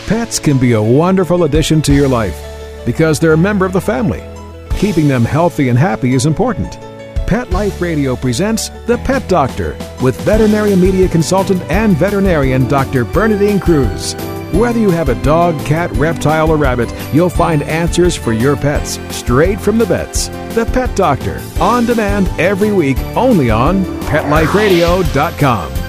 Pets can be a wonderful addition to your life because they're a member of the family. Keeping them healthy and happy is important. Pet Life Radio presents The Pet Doctor with veterinary media consultant and veterinarian Dr. Bernadine Cruz. Whether you have a dog, cat, reptile, or rabbit, you'll find answers for your pets straight from the vets. The Pet Doctor, on demand every week, only on PetLifeRadio.com.